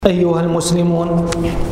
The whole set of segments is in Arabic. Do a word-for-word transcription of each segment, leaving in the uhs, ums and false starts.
أيها المسلمون،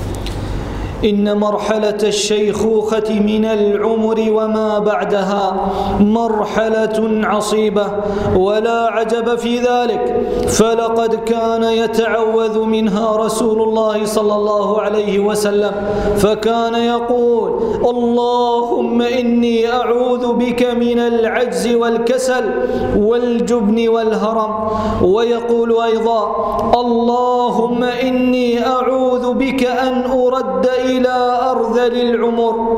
إن مرحلة الشيخوخة من العمر وما بعدها مرحلة عصيبة، ولا عجب في ذلك، فلقد كان يتعوذ منها رسول الله صلى الله عليه وسلم، فكان يقول: اللهم إني أعوذ بك من العجز والكسل والجبن والهرم. ويقول أيضا: اللهم إني أعوذ بك أن أرد إلى أرذل العمر.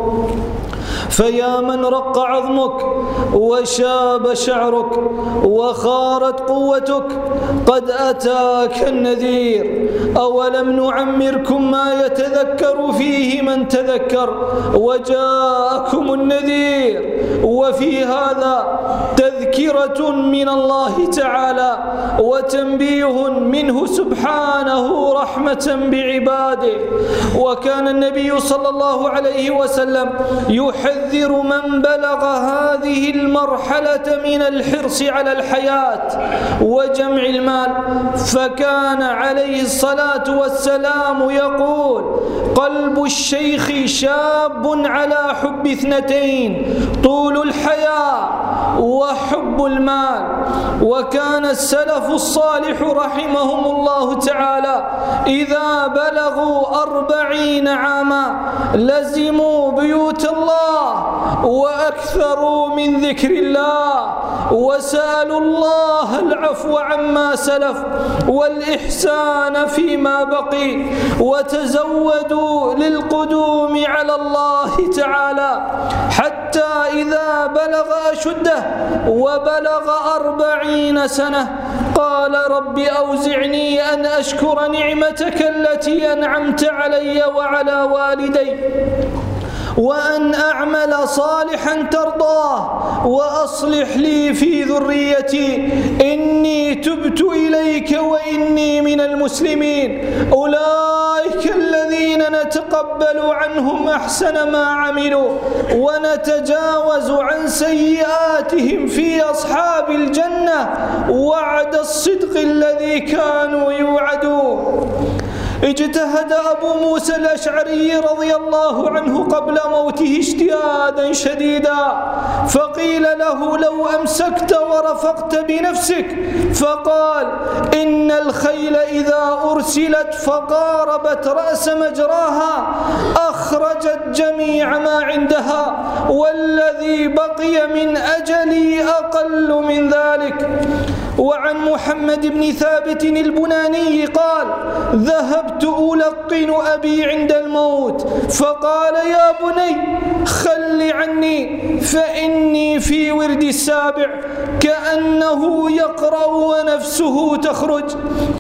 فيا من رق عظمك وشاب شعرك وخارت قوتك، قد أتاك النذير. أولم نعمركم ما يتذكر فيه من تذكر وجاءكم النذير؟ وفي هذا تذكرة من الله تعالى وتنبيه منه سبحانه رحمة بعباده. وكان النبي صلى الله عليه وسلم يحذر من بلغ هذه المرحلة من الحرص على الحياة وجمع المال، فكان عليه الصلاة والسلام يقول: قلب الشيخ شاب على حب اثنتين، طول الحياة وحب المال. وكان السلف الصالح رحمهم الله تعالى إذا بلغوا أربعين عاما لزموا بيوت الله وأكثروا من ذكر الله، وسألوا الله العفو عما سلف والإحسان فيما بقي، وتزودوا للقدوم على الله تعالى، حتى إذا بلغ أشده وبلغ أربعين سنة قال: رب أوزعني أن أشكر نعمتك التي أنعمت علي وعلى والدي، وأن أعمل صالحا ترضاه، وأصلح لي في ذريتي، إني تبت إليك وإني من المسلمين. أولئك الذين نتقبل عنهم أحسن ما عملوا ونتجاوز عن سيئاتهم في أصحاب الجنة وعد الصدق الذي كانوا يوعدون. اجتهد أبو موسى الأشعري رضي الله عنه قبل موته اجتهادا شديدا، فقيل له: لو أمسكت ورفقت بنفسك. فقال: إن الخيل إذا أرسلت فقاربت رأس مجراها أخرجت جميع ما عندها، والذي بقي من أجلي أقل من ذلك. وعن محمد بن ثابت البناني قال: ذهبت ألقن أبي عند الموت، فقال: يا بني خل عني، فإني في ورد السابع، كأنه يقرأ ونفسه تخرج.